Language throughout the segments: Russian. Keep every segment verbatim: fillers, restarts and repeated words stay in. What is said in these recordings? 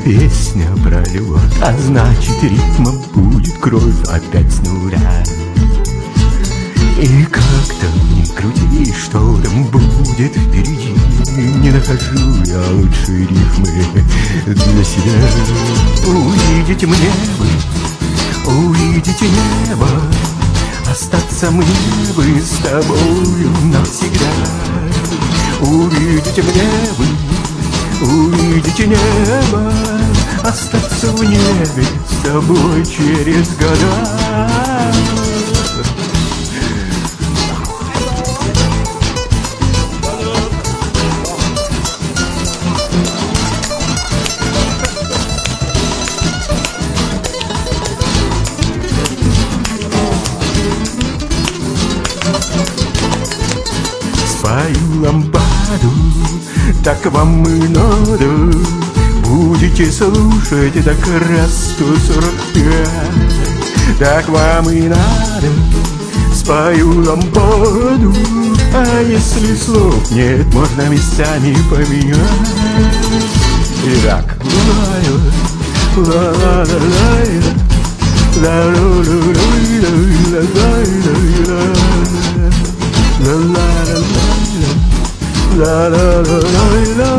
песня про любовь, а значит ритмом будет кровь опять с нуля. И как-то не крути, что там будет впереди, не нахожу я лучшей рифмы для себя. Увидите мне вы, увидите небо, остаться мне бы с тобою навсегда. Увидите мне вы, увидите небо, остаться в небе с тобой через года. Спою лампаду, так вам и надо. Будете слушать так раз сто сорок пять. Так вам и надо. Спою лампаду, а если слов нет, можно местами поменять. Итак, La la la la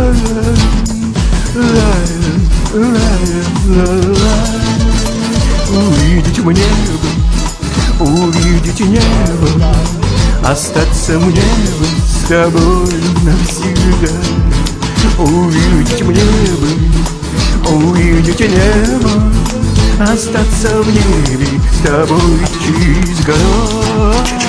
la la la. Увидите мне бы, увидите небо, остаться мне бы с тобой навсегда. Увидите мне бы, увидите небо, остаться в небе с тобой через года.